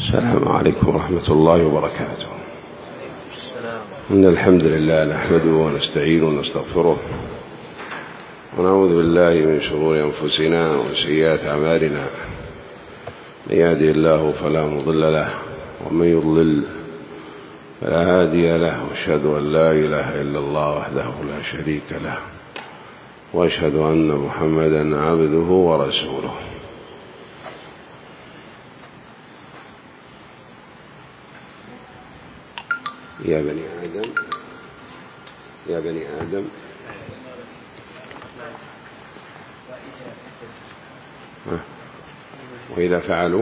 السلام عليكم ورحمة الله وبركاته. إن الحمد لله نحمده ونستعينه ونستغفره ونعوذ بالله من شرور أنفسنا وسيئات أعمالنا. من يهده الله فلا مضل له ومن يضلل فلا هادي له، وأشهد أن لا إله إلا الله وحده لا شريك له، وأشهد أن محمدا عبده ورسوله. يا بني آدم يا بني آدم وإذا فعلوا،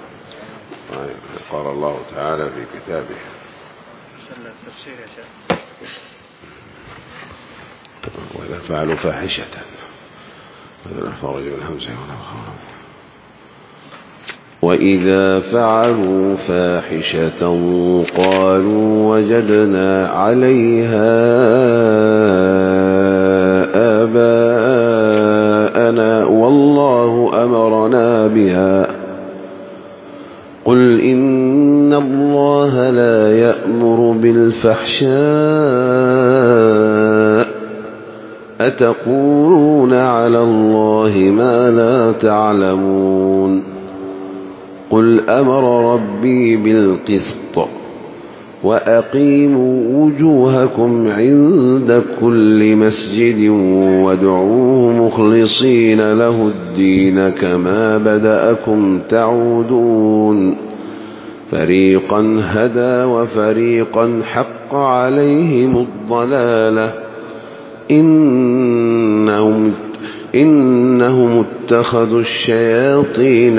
قال الله تعالى في كتابه وإذا فعلوا فاحشة وإذا فعلوا فاحشة قالوا وجدنا عليها آباءنا والله أمرنا بها. قل إن الله لا يأمر بالفحشاء أتقولون على الله ما لا تعلمون. قل أمر ربي بالقسط وأقيموا وجوهكم عند كل مسجد وادعوه مخلصين له الدين كما بدأكم تعودون. فريقا هدى وفريقا حق عليهم الضلالة إنهم اتخذوا الشياطين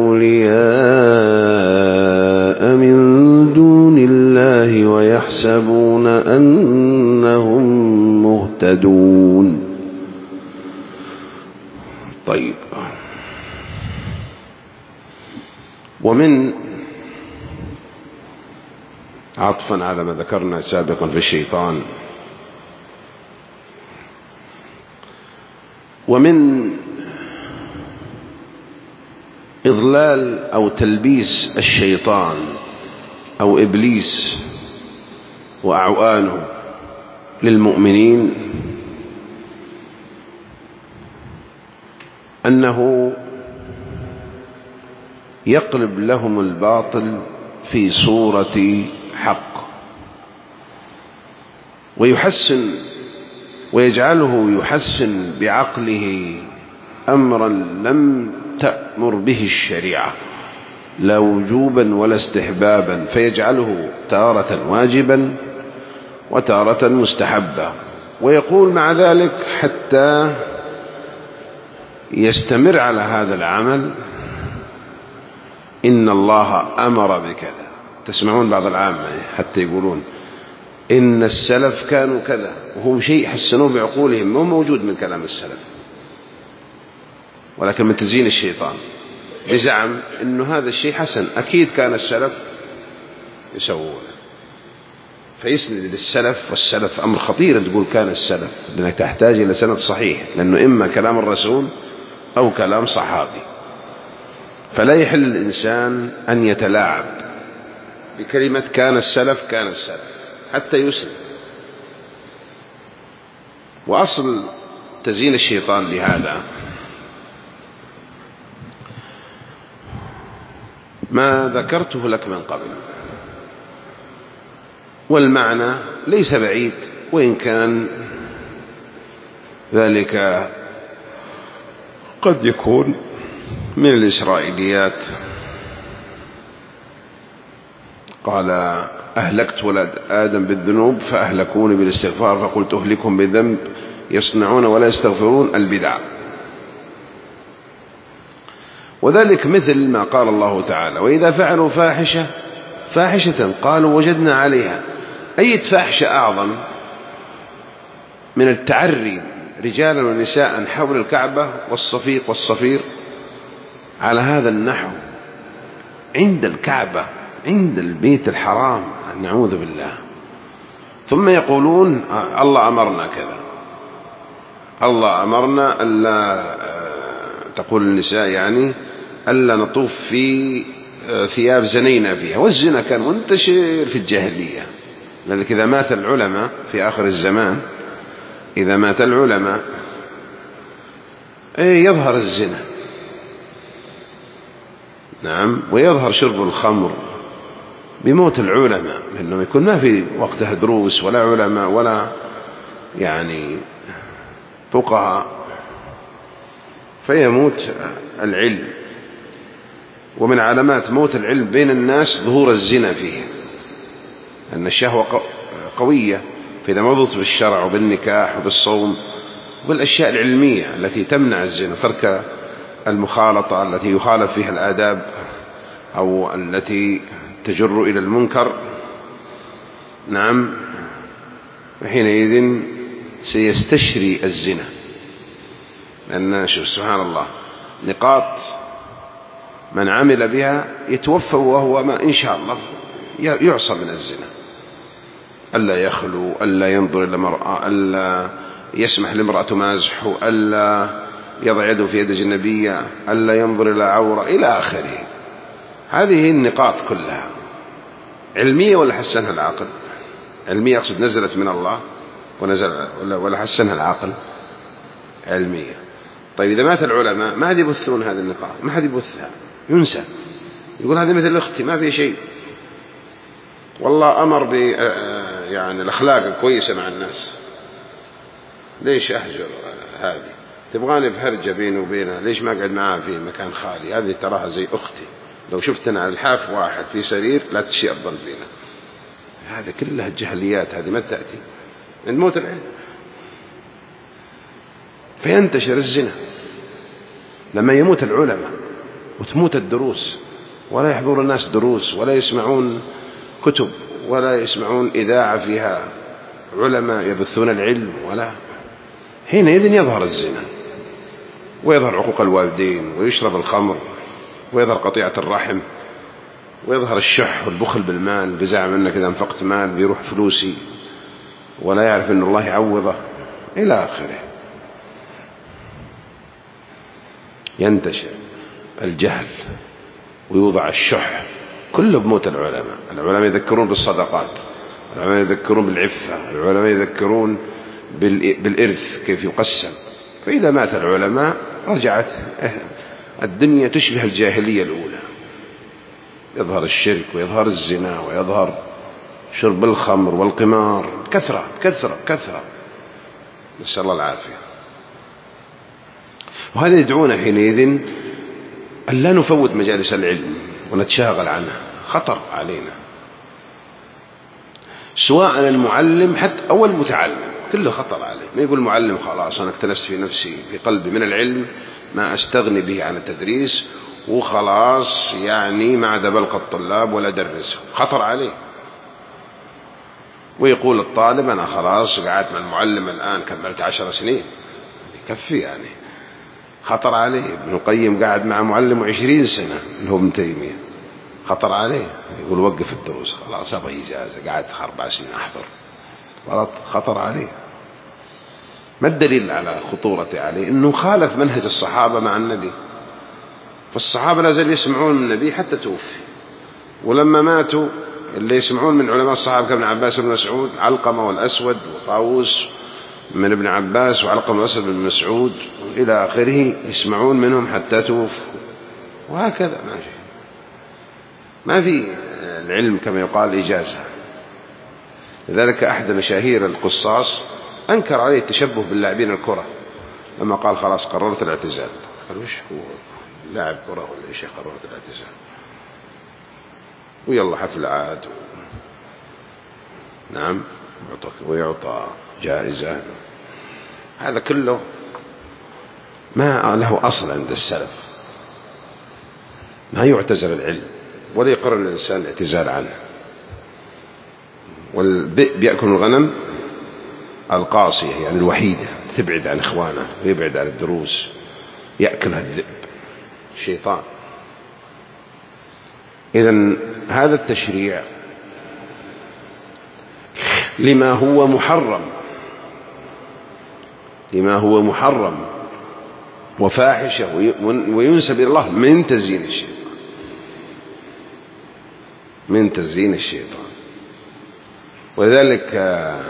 أولياء من دون الله ويحسبون أنهم مهتدون. طيب، ومن عطفا على ما ذكرنا سابقا في الشيطان، ومن إضلال أو تلبيس الشيطان أو إبليس وأعوانه للمؤمنين أنه يقلب لهم الباطل في صورة حق ويجعله يحسن بعقله أمرا لم تأمر به الشريعة لا وجوبا ولا استحبابا، فيجعله تارة واجبا وتارة مستحبا، ويقول مع ذلك حتى يستمر على هذا العمل إن الله أمر بكذا. تسمعون بعض العامة حتى يقولون إن السلف كانوا كذا، وهو شيء حسنوه بعقولهم مو موجود من كلام السلف، ولكن من تزيين الشيطان بزعم إنه هذا الشيء حسن، أكيد كان السلف يسوونه، فيسند للسلف. والسلف أمر خطير تقول كان السلف، لأنك تحتاج إلى سند صحيح، لأنه إما كلام الرسول أو كلام صحابي. فلا يحل الإنسان أن يتلاعب بكلمة كان السلف كان السلف حتى يسلم. وأصل تزيين الشيطان لهذا ما ذكرته لك من قبل، والمعنى ليس بعيد، وإن كان ذلك قد يكون من الإسرائيليات. قال أهلكت ولد آدم بالذنوب فأهلكوني بالاستغفار، فقلت أهلكهم بالذنب يصنعون ولا يستغفرون البدع. وذلك مثل ما قال الله تعالى وإذا فعلوا فاحشة قالوا وجدنا عليها. أي فاحشة أعظم من التعري رجالا ونساء حول الكعبة والصفيق والصفير على هذا النحو عند الكعبة، عند البيت الحرام، نعوذ بالله. ثم يقولون الله أمرنا كذا، الله أمرنا ألا تقول النساء يعني ألا نطوف في ثياب زنينا فيها. والزنا كان منتشر في الجاهلية، لذلك إذا مات العلماء في آخر الزمان، إذا مات العلماء يظهر الزنا، نعم، ويظهر شرب الخمر بموت العلماء، لأنه يكون ما في وقتها دروس ولا علماء ولا يعني فقهاء، فيموت العلم. ومن علامات موت العلم بين الناس ظهور الزنا فيه، أن الشهوة قوية، فإذا موضوط بالشرع وبالنكاح وبالصوم وبالأشياء العلمية التي تمنع الزنا، ترك المخالطة التي يخالف فيها الآداب أو التي تجر إلى المنكر، نعم، وحينئذ سيستشري الزنا. لأن سبحان الله نقاط من عمل بها يتوفى وهو ما إن شاء الله يعصى من الزنا: ألا يخلو، ألا ينظر إلى مرأة، ألا يسمح لامرأة تمازحه، ألا يضع يده في يد أجنبية، ألا ينظر إلى عورة، إلى آخره. هذه النقاط كلها علمية ولا حسنها العقل؟ علمية أقصد نزلت من الله ولا حسنها العقل؟ علمية. طيب إذا مات العلماء ما حد يبثون هذه النقاط، ما حد يبثها، ينسى، يقول هذه مثل أختي ما في شيء، والله أمر يعني الأخلاق الكويسة مع الناس، ليش أهجر هذه؟ تبغاني بهرجة بيني وبينها، ليش ما أقعد معها في مكان خالي؟ هذه تراها زي أختي، لو شفتنا على الحاف واحد في سرير لا تشي أفضل فينا. هذا كلها الجهليات، هذه ما تأتي عند موت العلم. فينتشر الزنا لما يموت العلماء وتموت الدروس، ولا يحضر الناس دروس ولا يسمعون كتب ولا يسمعون إذاعة فيها علماء يبثون العلم، ولا حينئذ يظهر الزنا ويظهر عقوق الوالدين ويشرب الخمر ويظهر قطيعة الرحم ويظهر الشح والبخل بالمال، بزعم أنك إذا انفقت مال بيروح فلوسي، ولا يعرف أن الله يعوضه، إلى آخره. ينتشر الجهل ويوضع الشح، كله بموت العلماء. العلماء يذكرون بالصدقات، العلماء يذكرون بالعفة، العلماء يذكرون بالإرث كيف يقسم. فإذا مات العلماء رجعت الدنيا تشبه الجاهلية الأولى، يظهر الشرك ويظهر الزنا ويظهر شرب الخمر والقمار، كثرة كثرة كثرة، نسأل الله العافية. وهذا يدعونا حينئذ أن لا نفوت مجالس العلم ونتشاغل عنها، خطر علينا، سواء المعلم حتى أو المتعلم، كله خطر عليه. ما يقول المعلم خلاص أنا اكتنست في نفسي في قلبي من العلم ما أستغني به عن التدريس وخلاص، يعني ما عاد بلقى الطلاب ولا درسه، خطر عليه. ويقول الطالب أنا خلاص قعدت مع المعلم الآن كملت 10 سنين، يكفي يعني، خطر عليه. ابن القيم قاعد مع معلم 20 سنة اللي هو ابن تيمية، خطر عليه. يقول وقف الدروس خلاص أبغى إجازة، قعدت 4 سنين أحضر، غلط، خطر عليه. ما الدليل على خطورته عليه؟ إنه خالف منهج الصحابة مع النبي، فالصحابة لازال يسمعون من النبي حتى توفي، ولما ماتوا اللي يسمعون من علماء الصحابة كابن عباس بن مسعود، علقمة والأسود وطاووس من ابن عباس وعلقمة والأسود بن مسعود إلى آخره، يسمعون منهم حتى توفوا، وهكذا ما في العلم كما يقال إجازة. لذلك أحد مشاهير القصاص أنكر عليه التشبه باللاعبين الكرة لما قال خلاص قررت الاعتزال. قال وش هو لاعب كرة ولا إيش قررت الاعتزال؟ ويلا حفل عاد نعم ويعطى جائزة. هذا كله ما له أصل عند السلف، ما يعتزل العلم ولا يقرر الإنسان الاعتزال عنه. والذئب بيأكل الغنم القاصية، يعني الوحيدة، تبعد عن إخوانه ويبعد عن الدروس، يأكلها الذئب الشيطان. إذن هذا التشريع لما هو محرم، لما هو محرم وفاحشة وينسب إلى الله من تزيين الشيطان. من تزيين الشيطان. ولذلك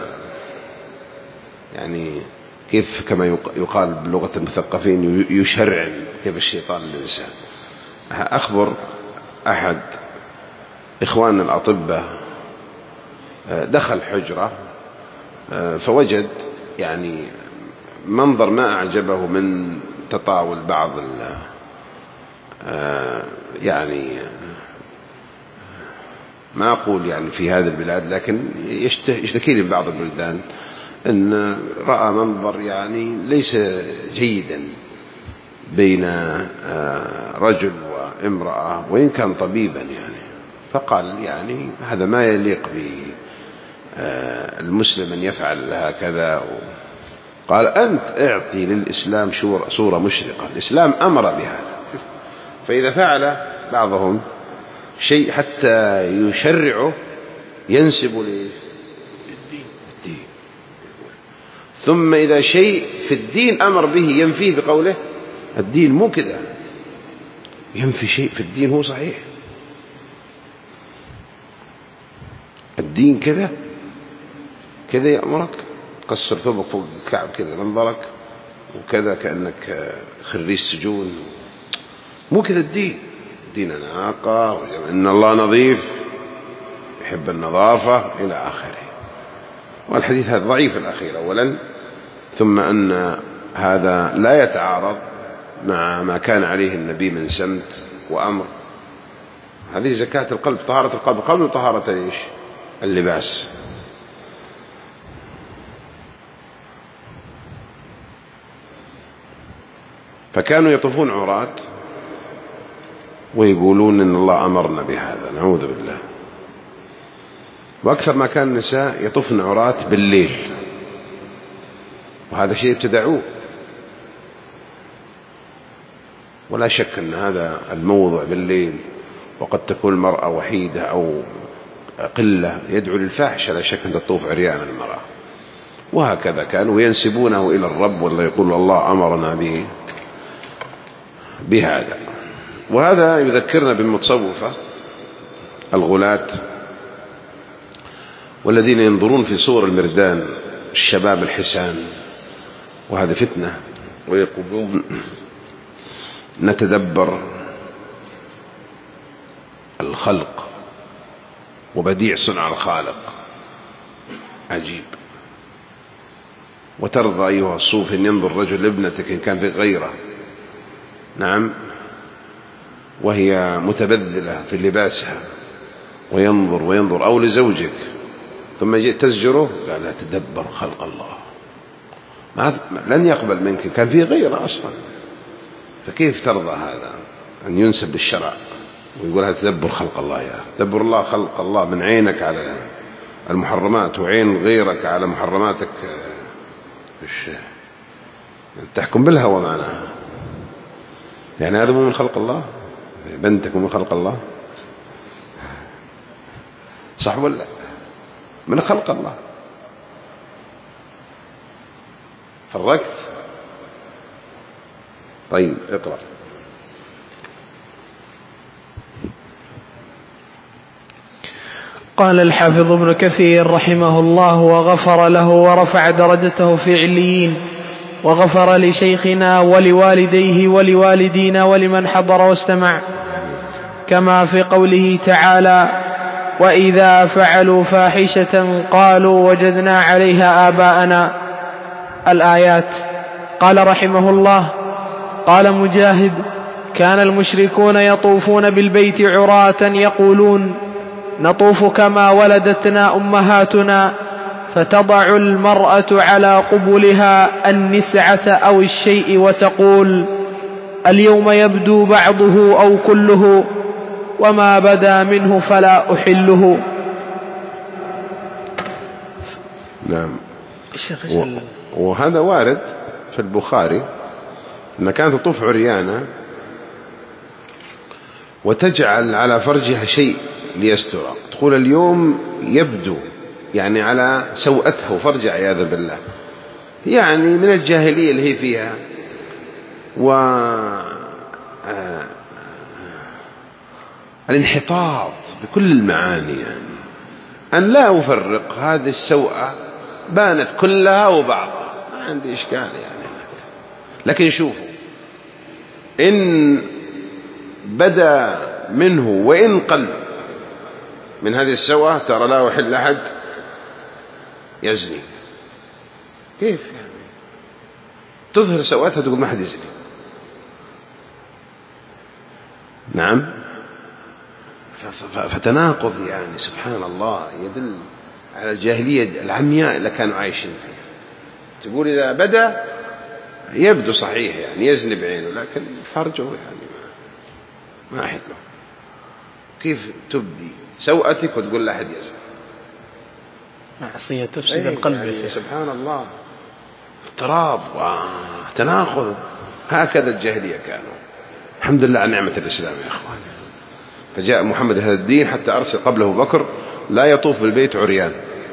يعني كيف كما يقال بلغة المثقفين يشرعن كيف الشيطان للإنسان. أخبر أحد إخواننا الأطباء دخل حجرة فوجد يعني منظر ما أعجبه من تطاول بعض يعني ما أقول يعني في هذه البلاد، لكن يشتكي لي بعض البلدان أن رأى منظر يعني ليس جيدا بين رجل وامرأة وإن كان طبيبا يعني. فقال يعني هذا ما يليق بالمسلم أن يفعل هكذا. قال أنت اعطي للإسلام صورة مشرقة، الإسلام أمر بهذا. فإذا فعل بعضهم شيء حتى يشرعه ينسب للدين، ثم إذا شيء في الدين أمر به ينفيه بقوله الدين مو كذا. ينفي شيء في الدين هو صحيح، الدين كذا كذا يأمرك تقصر ثوبك فوق الكعب كذا منظرك وكذا كأنك خريج سجون، مو كذا الدين. ديننا ناقة إن الله نظيف يحب النظافة إلى آخره. والحديث هذا ضعيف الأخير أولا، ثم أن هذا لا يتعارض مع ما كان عليه النبي من سمت وأمر. هذه زكاة القلب، طهارة القلب قبل طهارة اللباس. فكانوا يطوفون عراة ويقولون إن الله أمرنا بهذا، نعوذ بالله. وأكثر ما كان النساء يطوفن عراة بالليل، وهذا شيء ابتدعوه. ولا شك أن هذا الموضع بالليل وقد تكون المرأة وحيدة أو قلة يدعو للفاحشة، لا شك أن تطوف عريانا المرأة. وهكذا كانوا ينسبونه إلى الرب، ولا يقول الله أمرنا بهذا. وهذا يذكرنا بالمتصوفة الغلاة والذين ينظرون في صور المردان الشباب الحسان، وهذا فتنة، ويقولون نتدبر الخلق وبديع صنع الخالق. عجيب. وترضى أيها الصوف أن ينظر رجل لابنتك إن كان في غيره، نعم، وهي متبذلة في لباسها، وينظر أو لزوجك ثم جئت تزجره، قال لا تدبر خلق الله، لن يقبل منك كان في غيره أصلا. فكيف ترضى هذا أن ينسب للشرع ويقول هذا تدبر خلق الله؟ يا تدبر الله خلق الله من عينك على المحرمات وعين غيرك على محرماتك، تحكم بالهوى معناها. يعني هذا مو من خلق الله؟ بنتك من خلق الله؟ صح ولا؟ من خلق الله. فرقت. طيب اقرأ. قال الحافظ ابن كثير رحمه الله وغفر له ورفع درجته في عليين، وغفر لشيخنا ولوالديه ولوالدينا ولمن حضر واستمع، كما في قوله تعالى وإذا فعلوا فاحشة قالوا وجدنا عليها آباءنا، الآيات. قال رحمه الله قال مجاهد كان المشركون يطوفون بالبيت عراة يقولون نطوف كما ولدتنا أمهاتنا، فتضع المرأة على قبلها النسعة أو الشيء وتقول اليوم يبدو بعضه أو كله، وما بدا منه فلا أحله. نعم. وهذا وارد في البخاري أن كانت تطوف عريانة وتجعل على فرجها شيء ليستر، تقول اليوم يبدو، يعني على سوءتها وفرجها عياذا بالله، يعني من الجاهلية اللي هي فيها والانحطاط بكل المعاني، يعني أن لا أفرق هذه السوءة بانت كلها وبعضها، ما عندي إشكال يعني. لكن شوفوا، إن بدا منه وإن قل من هذه السوءة ترى لا يحل أحد يزني. كيف يعني تظهر سوءتها تقول ما حد يزني؟ نعم، فتناقض يعني سبحان الله يدل على الجاهلية العمياء اللي كانوا عايشين فيها. تقول إذا بدأ يبدو صحيح يعني يزني بعينه، لكن فرجه يعني ما حله. كيف تبدي سوءتك وتقول لا أحد يزني؟ معصية تفسد القلب يعني سبحان الله، اضطراب وتناقض. هكذا الجاهلية كانوا. الحمد لله على نعمة الإسلام يا أخوان. فجاء محمد هذا الدين حتى أرسل قبله بكر لا يطوف بالبيت عريان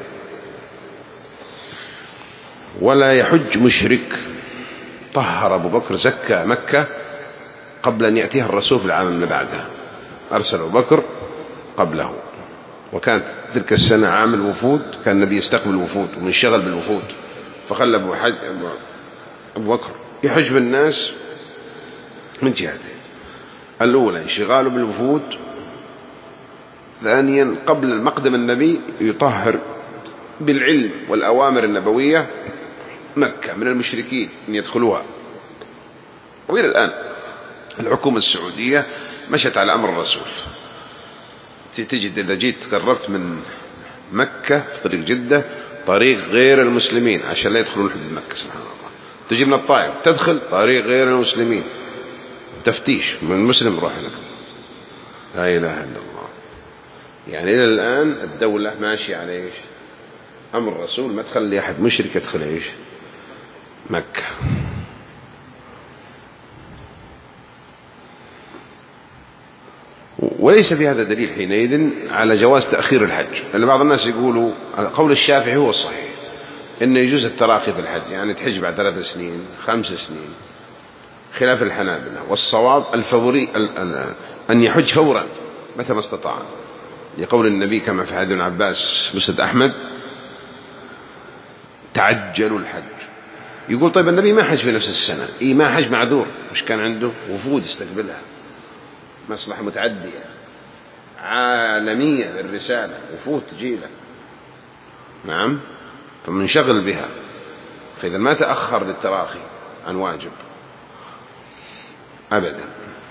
ولا يحج مشرك. طهر أبو بكر زكى مكة قبل أن يأتيها الرسول في العام من بعدها. أرسل أبو بكر قبله، وكانت تلك السنة عام الوفود، كان النبي يستقبل الوفود ومنشغل بالوفود، فخلى أبو بكر يحج بالناس من جهتين: الأولى انشغاله بالوفود، ثانيا قبل مقدم النبي يطهر بالعلم والأوامر النبوية مكة من المشركين أن يدخلوها. وإلى الآن الحكومة السعودية مشت على أمر الرسول. تجد إذا جيت قربت من مكة في طريق جدة طريق غير المسلمين عشان لا يدخلون حدود مكة. سبحان الله. تجي من الطائف تدخل طريق غير المسلمين، تفتيش من المسلم روح لك. لا إله إلا الله. يعني إلى الآن الدولة ماشية على إيش؟ أمر الرسول، ما تخلي أحد مشرك يدخل إيش؟ مكة. وليس في هذا دليل حينئذ على جواز تأخير الحج، لأن بعض الناس يقولوا قول الشافعي هو الصحيح إنه يجوز التراخي في الحج، يعني تحج بعد 3 سنين 5 سنين، خلاف الحنابلة. والصواب الفوري أن يحج فورا متى ما استطاع، لقول النبي كما في حديث ابن عباس مسند أحمد: تعجلوا الحج. يقول طيب النبي ما حج في نفس السنة، ما حج معذور، مش كان عنده وفود يستقبلها، مصلحة متعدية عالمية للرسالة، وفود تجيله. نعم، فمنشغل بها، فإذا ما تأخر للتراخي عن واجب أبدا.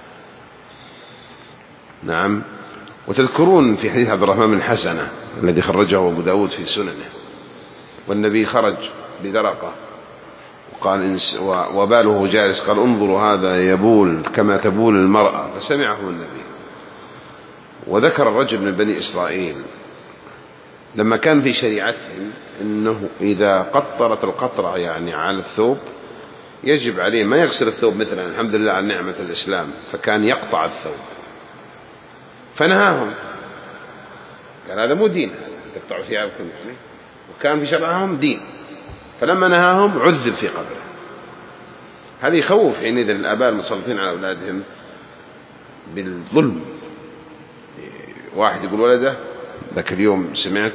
نعم. وتذكرون في حديث عبد الرحمن بن حسنة الذي خرجه أبو داود في سننه، والنبي خرج بدرقة وقال وباله جالس، قال: انظروا هذا يبول كما تبول المرأة، فسمعه النبي. وذكر الرجل من بني إسرائيل لما كان في شريعتهم أنه إذا قطرت القطرة يعني على الثوب يجب عليه ما يغسل الثوب مثلا، الحمد لله على نعمة الإسلام، فكان يقطع الثوب. فنهاهم، قال هذا مو دين، تقطعوا ثيابكم يعني، وكان في شرعهم دين. فلما نهاهم عذب في قبره. هذا يخوف حينئذ الآباء المسلطين على أولادهم بالظلم. واحد يقول ولده، ذاك اليوم سمعت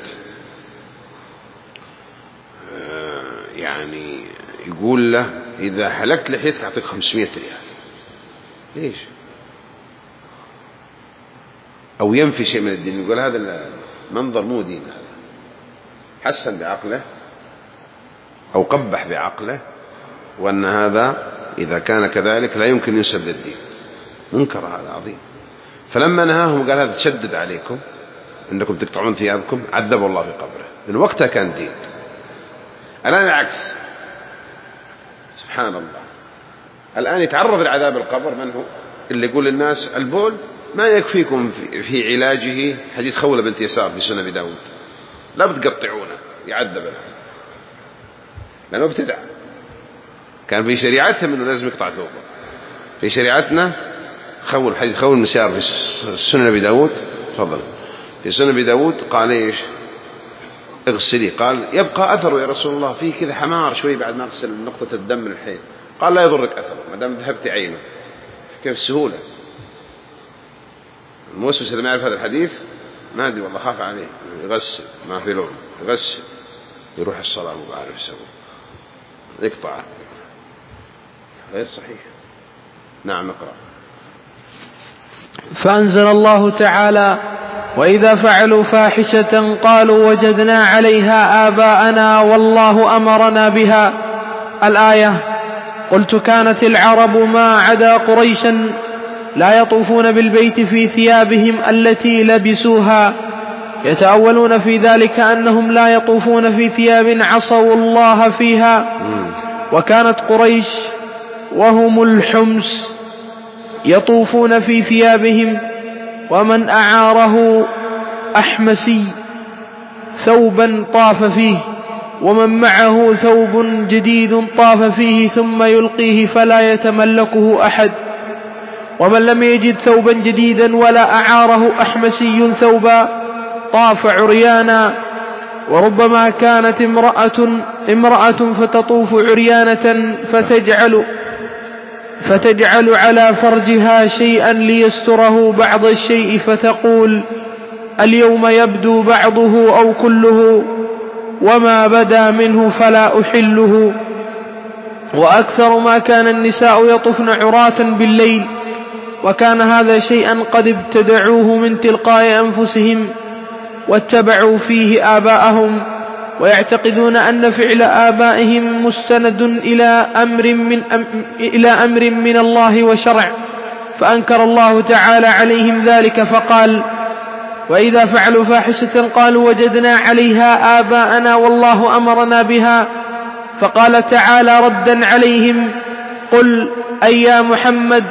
يعني يقول له: إذا حلقت لحيتك أعطيك 500 ريال. ليش؟ أو ينفي شيء من الدين، يقول هذا المنظر مو دين، هذا حسن بعقله أو قبح بعقله، وأن هذا إذا كان كذلك لا يمكن ينسب للدين. منكر هذا عظيم. فلما نهاهم قال: هذا تشدد عليكم أنكم تقطعون ثيابكم، عذبوا الله في قبره، لأن وقتها كان دين. الآن العكس، سبحان الله. الآن يتعرض لعذاب القبر من هو؟ اللي يقول للناس البول ما يكفيكم في علاجه. حديث خولة بنت يسار في سنن أبي داود: لا بتقطعونه، يعذب الآن، لأنه ابتدع. كان في شريعتهم أنه لازم يقطع ثوبه، في شريعتنا حديث خول مسيار في سنن أبي داود. تفضل. في سنن أبي داود قال إيش؟ اغسلي. قال: يبقى أثره يا رسول الله، فيه كذا حمار شوي بعد ما أغسل نقطة الدم من الحين. قال: لا يضرك أثره ما دام ذهبت عينه. كيف السهولة! الموسوس اللي ما يعرف هذا الحديث ما أدري والله خاف عليه يغسل ما في لون يغسل يروح الصلاة مو بعرف يسوي يقطع غير صحيح. نعم اقرأ. فأنزل الله تعالى وإذا فعلوا فاحشة قالوا وجدنا عليها آباءنا والله أمرنا بها الآية. قلت كانت العرب ما عدا قريشا لا يطوفون بالبيت في ثيابهم التي لبسوها، يتأولون في ذلك أنهم لا يطوفون في ثياب عصوا الله فيها. وكانت قريش وهم الحمس يطوفون في ثيابهم، ومن أعاره أحمسي ثوبا طاف فيه، ومن معه ثوب جديد طاف فيه ثم يلقيه فلا يتملكه أحد. ومن لم يجد ثوبا جديدا ولا أعاره أحمسي ثوبا طاف عريانا. وربما كانت امرأة فتطوف عريانة فتجعل على فرجها شيئا ليستره بعض الشيء فتقول اليوم يبدو بعضه أو كله وما بدا منه فلا أحله. وأكثر ما كان النساء يطفن عراة بالليل، وكان هذا شيئا قد ابتدعوه من تلقاء أنفسهم واتبعوا فيه آباءهم، ويعتقدون أن فعل آبائهم مستند إلى أمر من الله وشرع، فأنكر الله تعالى عليهم ذلك فقال وإذا فعلوا فاحشة قالوا وجدنا عليها آباءنا والله أمرنا بها. فقال تعالى ردا عليهم قل أي يا محمد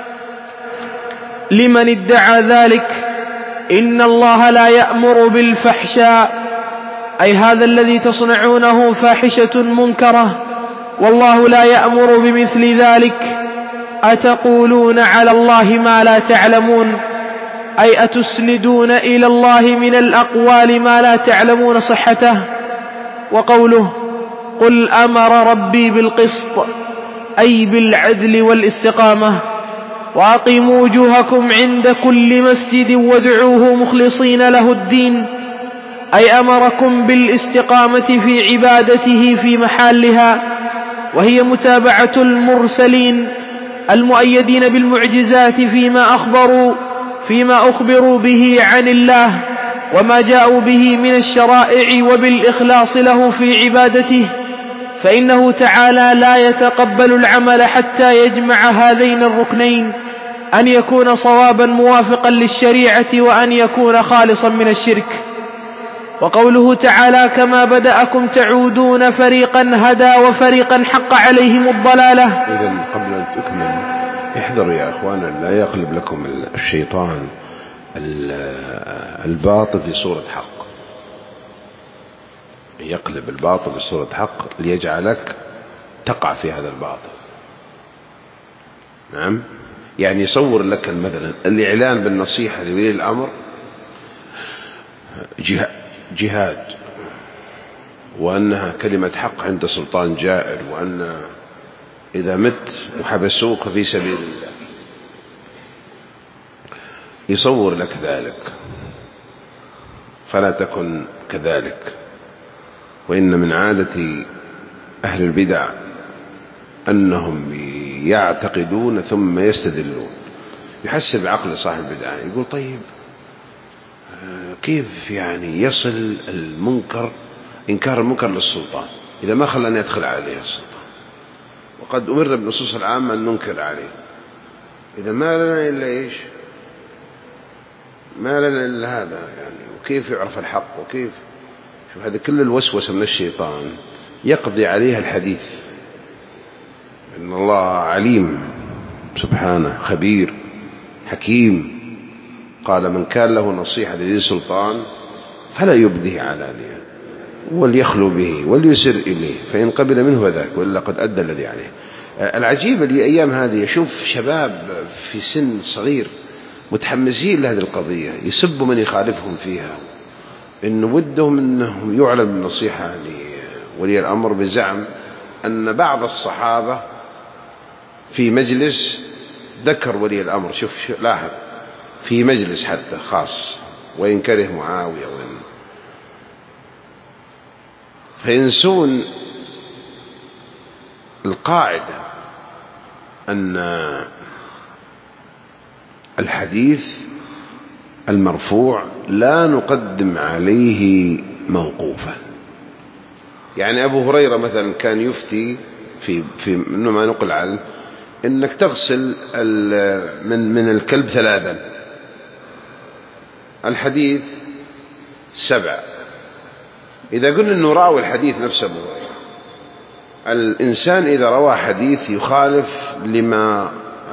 لمن ادعى ذلك إن الله لا يأمر بالفحشاء، أي هذا الذي تصنعونه فاحشة منكرة، والله لا يأمر بمثل ذلك. أتقولون على الله ما لا تعلمون، أي أتسندون إلى الله من الأقوال ما لا تعلمون صحته. وقوله قل أمر ربي بالقسط أي بالعدل والاستقامة، وأقيموا وجوهكم عند كل مسجد وادعوه مخلصين له الدين، أي أمركم بالاستقامة في عبادته في محلها، وهي متابعة المرسلين المؤيدين بالمعجزات فيما أخبروا به عن الله وما جاءوا به من الشرائع، وبالإخلاص له في عبادته، فإنه تعالى لا يتقبل العمل حتى يجمع هذين الركنين، أن يكون صوابا موافقا للشريعة وأن يكون خالصا من الشرك. وقوله تعالى كما بدأكم تعودون فريقا هدى وفريقا حق عليهم الضلالة. إذن قبل أن تكمل احذروا يا أخوانا لا يقلب لكم الشيطان الباطل في صورة حق، يقلب الباطل في صورة حق ليجعلك تقع في هذا الباطل. نعم، يعني يصور لك مثلا الإعلان بالنصيحة لولي الأمر جهاد، وأنها كلمة حق عند سلطان جائر، وأن إذا مت وحبسوك في سبيل الله، يصور لك ذلك، فلا تكن كذلك. وإن من عادة أهل البدع أنهم يعتقدون ثم يستدلون. يحسب بعقل صاحب البدعة يقول طيب كيف يعني يصل المنكر إنكار المنكر للسلطان إذا ما خلاني أدخل عليه السلطان، وقد أمر بالنصوص العامة أن ننكر عليه، إذا ما لنا إلا إيش؟ ما لنا إلا هذا يعني. وكيف يعرف الحق؟ وكيف شوف هذا كل الوسوسة من الشيطان يقضي عليها الحديث إن الله عليم سبحانه خبير حكيم. قال من كان له نصيحة لذي سلطان فلا يبديه علانية وليخلو به وليسر إليه، فإن قبل منه ذاك وإلا قد أدى الذي عليه. العجيب الأيام هذه يشوف شباب في سن صغير متحمسين لهذه القضية، يسبوا من يخالفهم فيها، إن ودهم أنهم يعلن بالنصيحة لولي الأمر بزعم أن بعض الصحابة في مجلس ذكر ولي الأمر، شوف لاحظ، في مجلس حتى خاص وإن كره معاوية فينسون القاعدة أن الحديث المرفوع لا نقدم عليه موقوفا. يعني أبو هريرة مثلا كان يفتي في إنه ما نقل عنه إنك تغسل من الكلب 3، الحديث 7. إذا قلنا إنه راوي الحديث نفسه أبو هريرة، الإنسان إذا روى حديث يخالف لما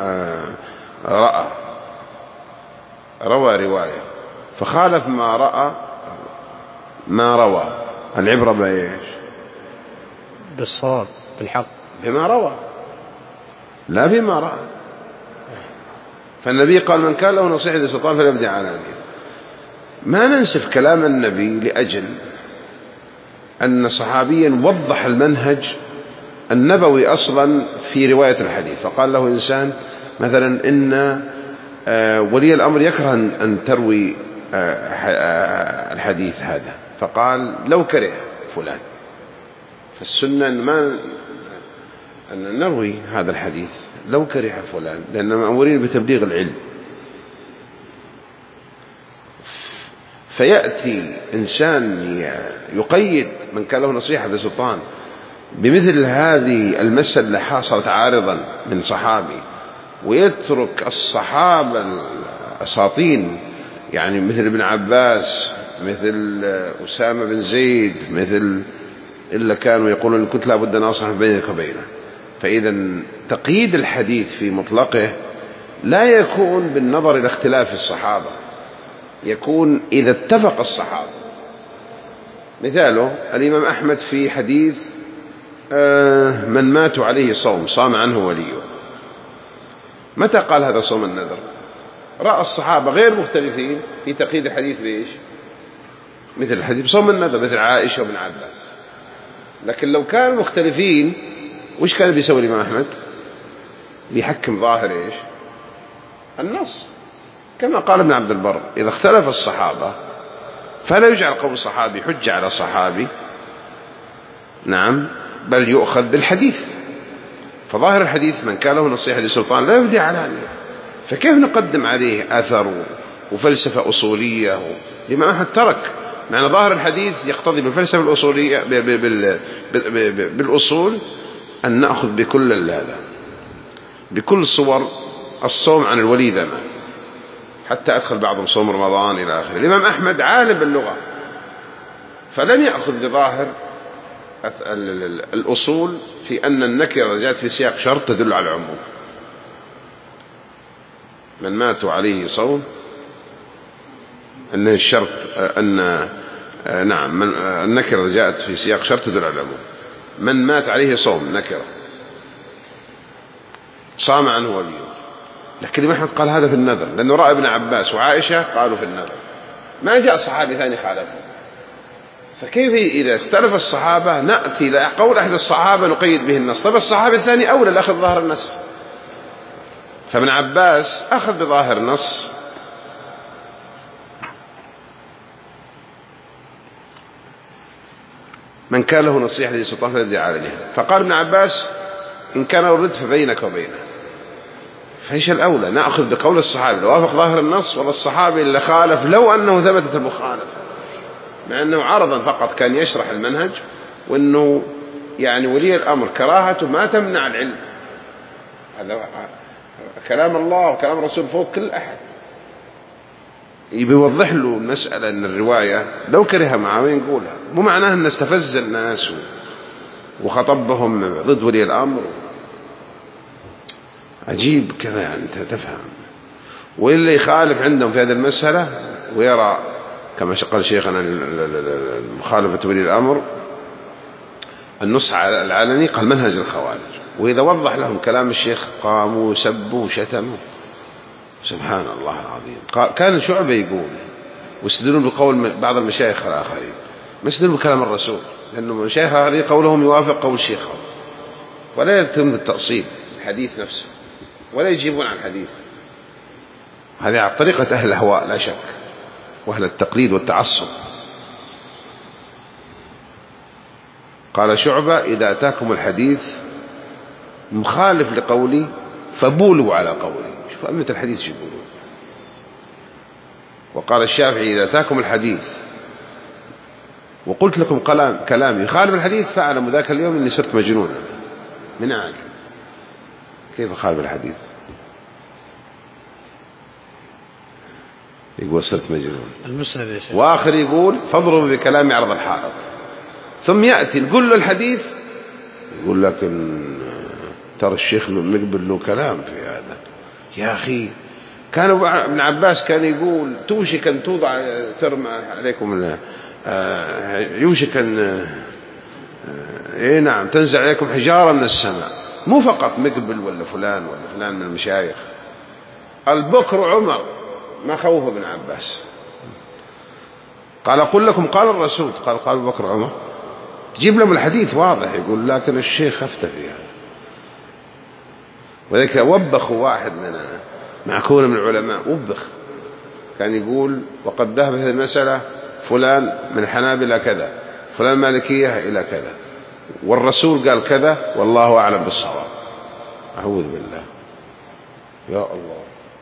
روى رواية فخالف ما رأى ما روى، العبرة بإيش؟ بالصواب، بالحق، بما روى لا بما رأى. فالنبي قال من كان له نصيحة للسلطان فليبدأ علانية. ما ننسف كلام النبي لأجل أن صحابيا وضح المنهج النبوي أصلا في رواية الحديث، فقال له إنسان مثلا إن ولي الأمر يكره أن تروي الحديث هذا، فقال لو كره فلان، فالسنة أن نروي هذا الحديث لو كره فلان، لأننا مأمورين بتبليغ العلم. فيأتي إنسان يقيد من كان له نصيحة للسلطان بمثل هذه المسألة اللي حصلت عارضا من صحابي، ويترك الصحابة الأساطين يعني مثل ابن عباس، مثل أسامة بن زيد، مثل إلا كانوا يقولون إن كنت لابد ناصح بينك وبينه. فإذا تقييد الحديث في مطلقه لا يكون بالنظر إلى اختلاف الصحابة، يكون إذا اتفق الصحابة. مثاله الإمام أحمد في حديث من ماتوا عليه صوم صام عنه وليه، متى قال هذا صوم النذر؟ رأى الصحابة غير مختلفين في تقييد الحديث بإيش؟ مثل الحديث صوم النذر، مثل عائشة وابن عباس. لكن لو كانوا مختلفين وش كان بيسوي الإمام أحمد؟ بيحكم ظاهر إيش؟ النص، كما قال ابن عبد البر إذا اختلف الصحابة فلا يجعل قول الصحابي حجة على الصحابي، نعم، بل يؤخذ بالحديث. فظاهر الحديث من كان له نصيحة للسلطان لا يبدي علانية، فكيف نقدم عليه أثر وفلسفة أصولية؟ الإمام أحمد ترك، معنى ظاهر الحديث يقتضي بالفلسفة الأصولية بالأصول أن نأخذ بكل هذا، بكل صور الصوم عن الوليدة، حتى أدخل بعضهم صوم رمضان إلى آخره. الإمام أحمد عالم باللغة فلم يأخذ بظاهر الأصول في أن النكرة جاءت في سياق شرط تدل على العموم. من ماتوا عليه صوم، أن الشرط أن نعم النكرة جاءت في سياق شرط تدل على العموم. من مات عليه صوم نكرة صام عنه وليه. لكن الإمام أحمد قال هذا في النذر، لأنه رأى ابن عباس وعائشة قالوا في النذر، ما جاء صحابي ثاني خالفه. فكيف إذا اختلف الصحابة نأتي لقول أحد الصحابة نقيد به النص؟ طب الصحابي الثاني أولى الأخذ ظاهر النص، فابن عباس أخذ بظاهر النص. من كان له نصيحة للسلطان فليبدأ علانية. فقال ابن عباس إن كان الرد فبينك وبينه. فإيش الأولى؟ نأخذ بقول الصحابي لو وافق ظاهر النص، ولا الصحابي اللي خالف لو أنه ثبتت المخالفة، مع أنه عرضا فقط كان يشرح المنهج، وأنه يعني ولي الأمر كراهته ما تمنع العلم. هذا كلام الله وكلام الرسول فوق كل أحد. يوضح له المسألة أن الرواية لو كره معاوية نقولها، مو معناه أن استفز الناس وخطبهم ضد ولي الأمر. عجيب كذا يعني تفهم. واللي يخالف عندهم في هذه المسألة ويرى كما قال شيخنا مخالفة ولي الأمر النصح العلني قال منهج الخوارج. وإذا وضح لهم كلام الشيخ قاموا وسبوا وشتموا. سبحان الله العظيم. كان شعبة يقول واستدلون بقول بعض المشايخ الآخرين، ما استدلوا بكلام الرسول، لأنه المشايخ الآخرين قولهم يوافق قول الشيخ ولا يتم التأصيل الحديث نفسه ولا يجيبون عن الحديث. هذه على طريقة أهل الأهواء لا شك. وأهل التقليد والتعصب. قال شعبة: إذا أتاكم الحديث مخالف لقولي فبولوا على قولي. شوف أئمة الحديث شو يقولون. وقال الشافعي: إذا أتاكم الحديث وقلت لكم كلام يخالف الحديث فاعلموا ذاك اليوم أني صرت مجنونا. من عاقل كيف خالف الحديث؟ يقول صرت مجنون. المسند يا شيخ. وآخر يقول: فاضربوا بكلامي عرض الحائط. ثم يأتي نقول له الحديث يقول لكن ترى الشيخ مقبل له كلام في هذا. يا أخي كان ابن عباس كان يقول: توشك أن توضع ترمى عليكم يوشك أن إيه نعم تنزل عليكم حجارة من السماء. مو فقط مقبل ولا فلان من المشايخ. البكر عمر ما خوف ابن عباس. قال: أقول لكم قال الرسول. قال بكر عمر. تجيب لهم الحديث واضح. يقول: لكن الشيخ أفتى فيها. وذلك وبخوا واحد مع كونه من العلماء وبخ كان يقول: وقد ذهب في المسألة فلان من الحنابلة كذا، فلان مالكية إلى كذا، والرسول قال كذا والله أعلم بالصواب. أعوذ بالله. يا الله.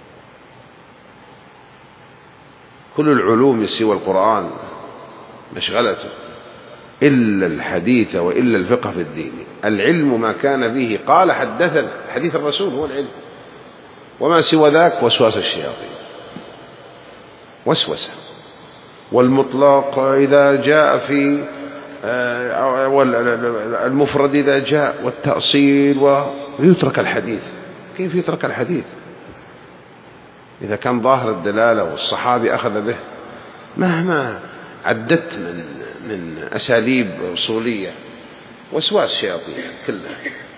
كل العلوم سوى القرآن مشغلته إلا الحديث وإلا الفقه في الدين. العلم ما كان به قال حدثنا. حديث الرسول هو العلم، وما سوى ذاك وسواس الشياطين. وسوسة. والمطلق إذا جاء في المفرد إذا جاء، والتأصيل، ويترك الحديث. كيف يترك الحديث إذا كان ظاهر الدلالة والصحابي أخذ به؟ مهما عدت من أساليب أصولية وسواس شياطين كلها.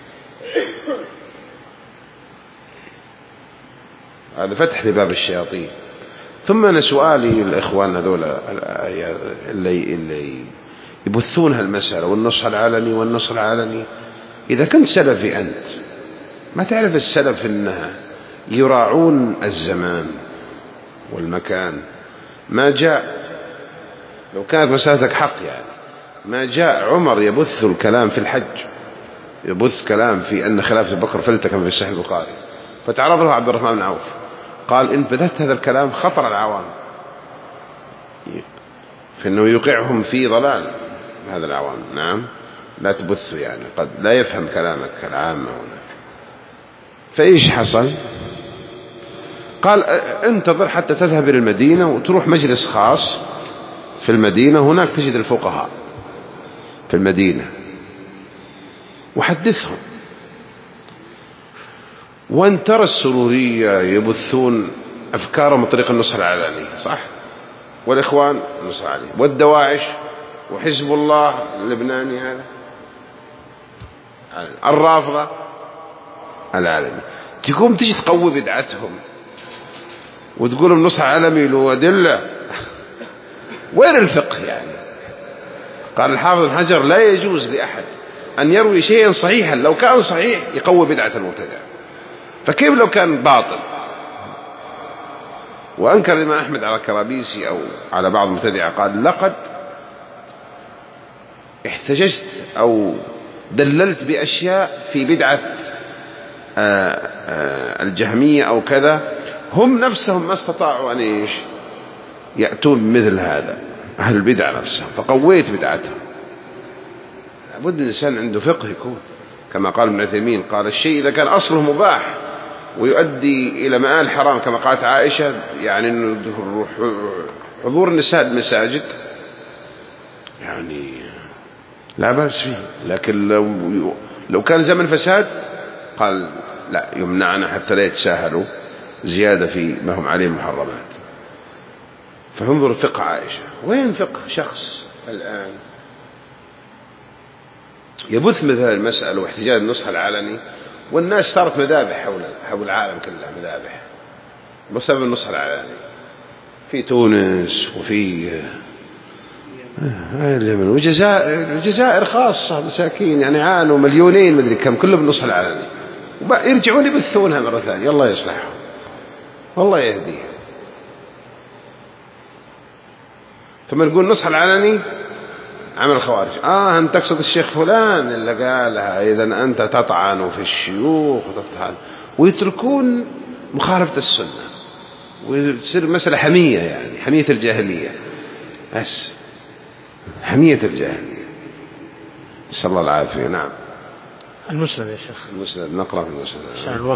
هذا فتح لباب الشياطين. ثم أنا سؤالي الإخوان هذول اللي يبثون هالمسألة والنصح العلني إذا كنت سلفي أنت ما تعرف السلف إنها يراعون الزمان والمكان. ما جاء لو كانت مسألتك حق يعني ما جاء عمر يبث الكلام في الحج، يبث كلام في أن خلافة أبي بكر فلتة كما في صحيح البخاري، فتعرض له عبد الرحمن بن عوف قال: إن بدأت هذا الكلام خطر العوام فإنه يوقعهم في ضلال. هذا العوام نعم لا تبثه يعني قد لا يفهم كلامك العامة هنا. فإيش حصل؟ قال: انتظر حتى تذهب إلى المدينة وتروح مجلس خاص في المدينة، هناك تجد الفقهاء في المدينة وحدثهم. وان ترى السرورية يبثون أفكارهم من طريق النصر العلني صح، والإخوان النصر العلني، والدواعش وحزب الله اللبناني هذا الرافضة العالمي، تقوم تجي تقوي بدعتهم وتقول النصر العالمي له أدلة. وين الفقه يعني؟ قال الحافظ بن حجر: لا يجوز لأحد أن يروي شيئا صحيحا لو كان صحيح يقوي بدعة المبتدع، فكيف لو كان باطل؟ وأنكر الإمام أحمد على كرابيسي أو على بعض المبتدعة قال: لقد احتججت أو دللت بأشياء في بدعة الجهمية أو كذا، هم نفسهم ما استطاعوا أن يأتون بمثل هذا أهل البدع نفسهم، فقويت بدعتهم. لابد الإنسان عنده فقه يكون كما قال ابن عثيمين، قال: الشيء إذا كان أصله مباح ويؤدي إلى مآل حرام كما قالت عائشة، يعني أنه حضور النساء المساجد يعني لا بأس فيه، لكن لو كان زمن فساد قال لا، يمنعنا حتى لا يتساهلوا زيادة في ما هم عليه محرمات. فانظر فقه عائشة. وين فقه شخص الآن يبث مثل المسألة واحتجاج النصح العلني، والناس صارت مذابح حول العالم كله، مذابح بسبب النصح العلني في تونس وفي اليمن والجزائر خاصة، مساكين يعني عانوا مليونين مدري كم كله بالنصح العلني، يرجعون يبثونها مرة ثانية. الله يصلحهم والله يهديهم. كما نقول نصح العلني عمل الخوارج. أنت تقصد الشيخ فلان اللي قالها، إذا أنت تطعن في الشيوخ ويتركون مخالفة السنة، وتصير مسألة حمية، يعني حمية الجاهلية، بس حمية الجاهلية، نسأل الله العافية. نعم. المسلم يا شيخ، المسلم نقرأ في المسلم.